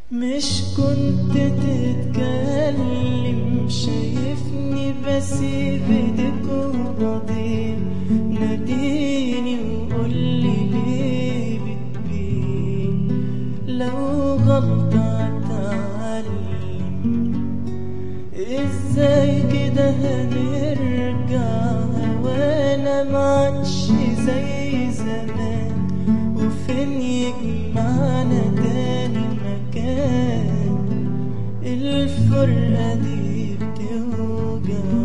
مش كنت تتكلم شايفني بسيب ايدك وبضيع، ناديني وقولي ليه بتبين، لو غلطة اتعلم ازاي كده هنرجع، وانا معادش زي زمان، وفين يجمعنا تاني مكان، الفرقة دي بتوجع.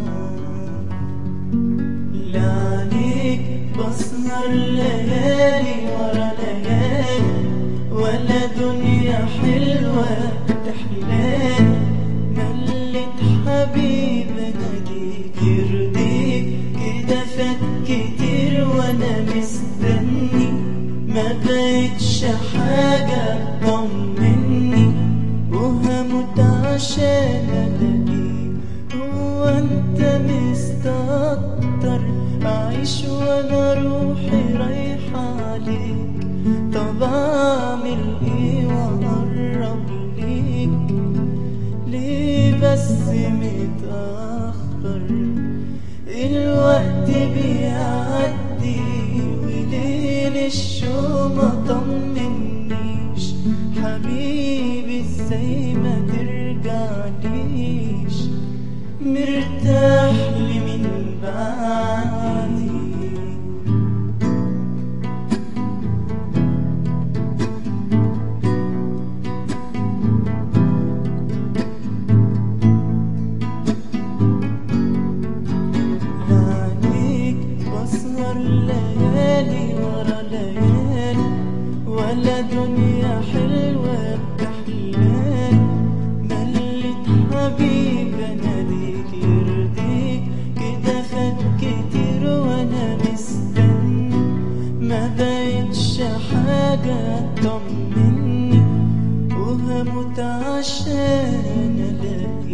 لا عليك بسهر ليالي ورا ليالي، ولا دنيا حلوة تحلالي، ملت حبيب اناديك يرضيك، كده فات كتير وانا مستني، ما بقتش حاجة تطمني، وهموت عشان الاقيك. هو انت مستكتر اعيش وانا روحي رايحة عليك؟ طب اعمل ايه واقرب ليك؟ ليه بس متأخر؟ الوقت بيعدي وليل الشوق ما طمنيش، حبيبي ازاي ما ترجعليش؟ مرتاح لي من بعدي. ليالي ورا ليالي، ولا دنيا حلوة بتحلالي، ملت حبيب اناديك يرضيك، كده فات كتير وانا مستني، ما بقتش حاجة تطمني، وهموت عشان الاقيك.